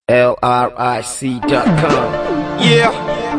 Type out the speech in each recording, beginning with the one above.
LRIC.com. Yeah,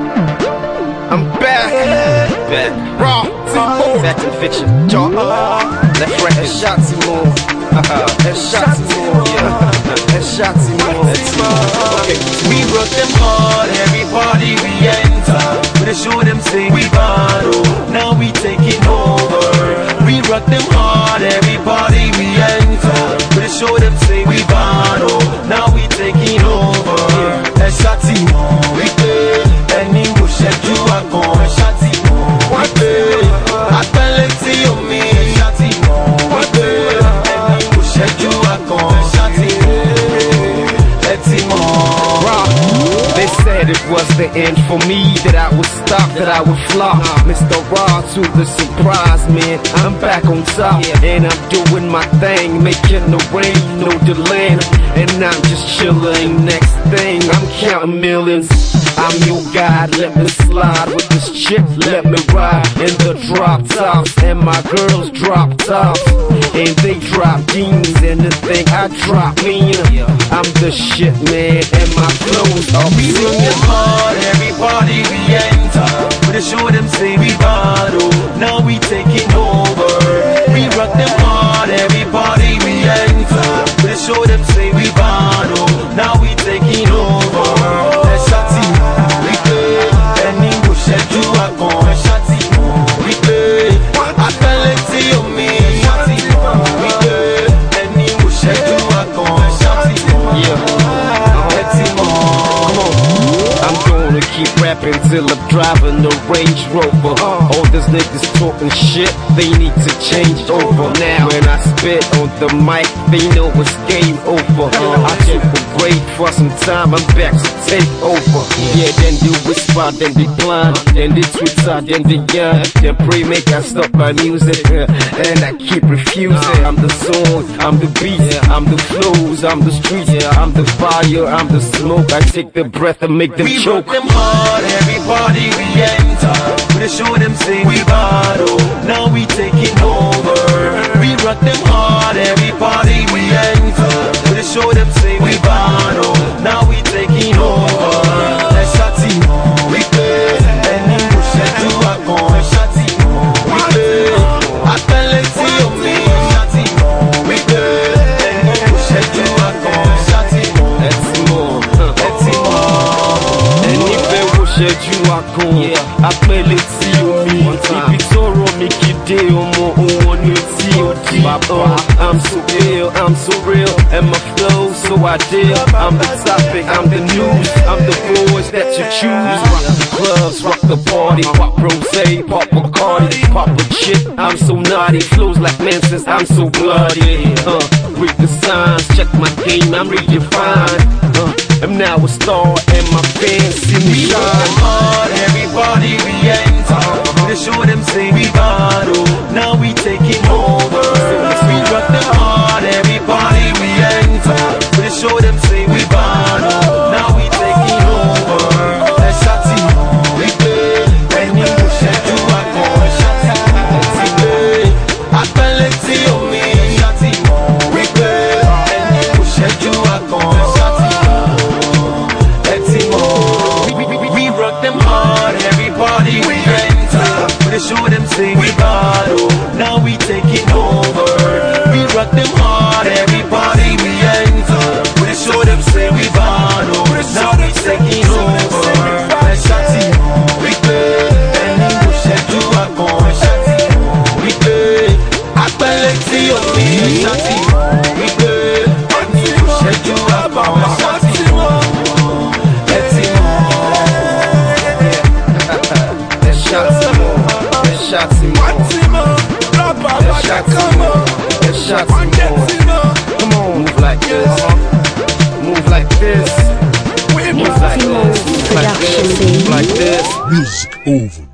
I'm back. Raw, back in fiction. Talk. Let's wreck it. Shots more. Shots more. Yeah, shots more. Okay, we rock them hard. Every party we enter, we show them say we battle. Now we taking over. We rock them hard. Every party we enter, we show them say we battle. Now we taking over. Shotty more, we play. Any bush and you are going. Shotty more, we play. I can't let see you me. Shotty more, we play. Any bush and you are going. Shotty more, let's see more. They said it was the end for me, that I would stop, that I would flop. Mr. Raw to the surprise, man, I'm back on top. And I'm doing my thing, making the rain, no delay. And I'm just chilling, next thing, I'm counting millions. I'm your guy, let me slide with this chick, let me ride in the drop tops. And my girls drop tops, and they drop jeans. And the thing I drop me, I'm the shit, man, and my clothes are we rock them hard, every party we enter, we show them say we battle. Now we taking over. We rock them hard, every party we enter, we show them say we battle. Now we taking over. Shotty we play. Any bush and you are going. Shotty we play. I can't let see you me. Shotty we play. Any bush and you are going. Shotty let's see more. Come on. I'm gonna keep rapping till I'm driving the Range Rover. All these niggas talking shit, they need to change over. Now when I spit on the mic, they know it's game over. I took a break for some time, I'm back to take over. Yeah, then they whisper, then they blind, then they Twitter, then they yarn, then pray make I stop my music, and I keep refusing. I'm the song, I'm the beat, I'm the flows, I'm the streets, I'm the fire, I'm the smoke. I take the breath and make them we choke. rock them hard, every party we enter, we show them say we battle. Now we taking over. We rock them hard, every party we enter, we show them say we battle. Now we taking over. Shotty more, we play. Any bush and you are going. Shotty more, we play. I can't let see you me. Shotty more, we play. Any bush and you are going. Shotty more, Let's see more. let's see more. And if they wish that you are cool, I play let's see you me. If it's all wrong, make it day or more on your TOD. I'm so ill, I'm so real, and my flow so ideal. I'm the topic, I'm the news, I'm the boys that you choose. Rock the clubs, rock the party, pop rosé, pop Bacardi, pop a chick. I'm so naughty, flows like Manson's, I'm so bloody. Read the signs, check my game, I'm redefined. I'm now a star and my fans see me We rock them shine. hard, everybody we enter, we show them say we battle. Now we taking over. We rock them hard, everybody we enter, we show them say we battle. Now we taking over. Shotty we play. Any bush and you are going. Shotty we play. I can't let see you me. Shotty we play. Any bush and you are going. Shotty let's see more. We rock them hard, everybody we enter, we show them say we battle. Now we taking over. We rock them hard, everybody we enter, we show them say we battle. Now we taking over. Shotty we play. Any bush and you are going. Shotty we play. I can't let see you me. Shotty we play. Any bush and you are going. Shotty let's see more. Shots more, shots more, shots more. Come on, move like this, move like this, move like this, move like this, move like this. Music over.